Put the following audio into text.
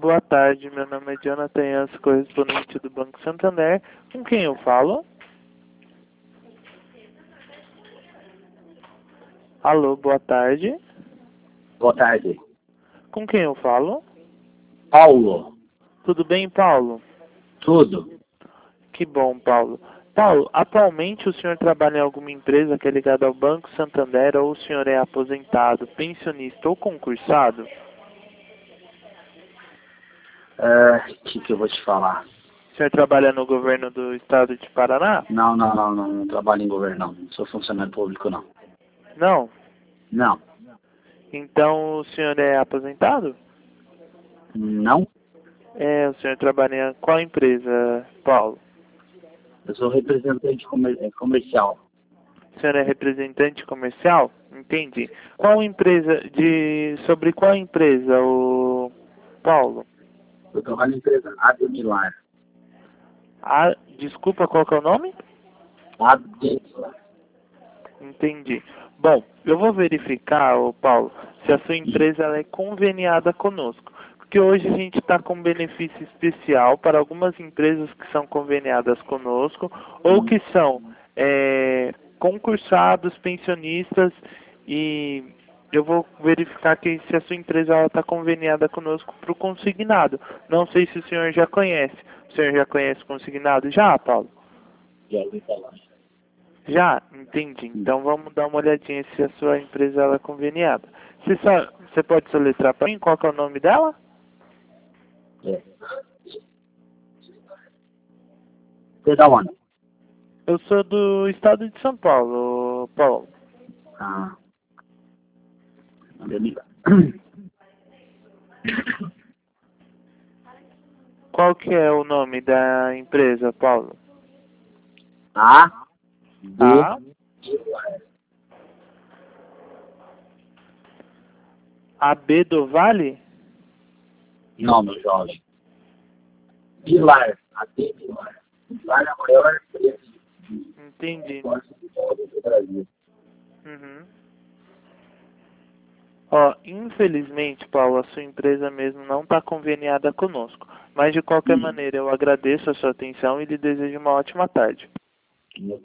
boa tarde. Meu nome é Jonathan Yance, correspondente do Banco Santander. Com quem eu falo? Alô, boa tarde. Boa tarde. Com quem eu falo? Paulo. Tudo bem, Paulo? Tudo. Que bom, Paulo. Paulo, atualmente o senhor trabalha em alguma empresa que é ligada ao Banco Santander ou o senhor é aposentado, pensionista ou concursado? Que eu vou te falar? O senhor trabalha no governo do estado de Paraná? Não trabalho em governo, não sou funcionário público, não. Não? Não. Então o senhor é aposentado? Não? O senhor trabalha em qual empresa, Paulo? Eu sou representante comercial. O senhor é representante comercial? Entendi. Qual empresa, sobre qual empresa, o Paulo? Eu trabalho na empresa Ademilar. Desculpa, qual que é o nome? Ademilar. Entendi. Bom, eu vou verificar, ô Paulo, se a sua empresa ela é conveniada conosco. Porque hoje a gente está com um benefício especial para algumas empresas que são conveniadas conosco ou que são concursados, pensionistas, e eu vou verificar que se a sua empresa está conveniada conosco para o consignado. Não sei se o senhor já conhece. O senhor já conhece o consignado? Já, Paulo? Já ouvi falar. Já? Entendi. Então vamos dar uma olhadinha se a sua empresa ela é conveniada. Você pode soletrar para mim qual que é o nome dela? Você é da onde? Eu sou do estado de São Paulo, Paulo. Ademilar. Qual que é o nome da empresa, Paulo? Ademilar. AB do Vale? Não, meu jovem. Pilar. Ademilar. Pilar é a maior empresa Entendi. do Brasil. Uhum. Ó, infelizmente, Paulo, a sua empresa mesmo não está conveniada conosco. Mas de qualquer maneira, eu agradeço a sua atenção e lhe desejo uma ótima tarde.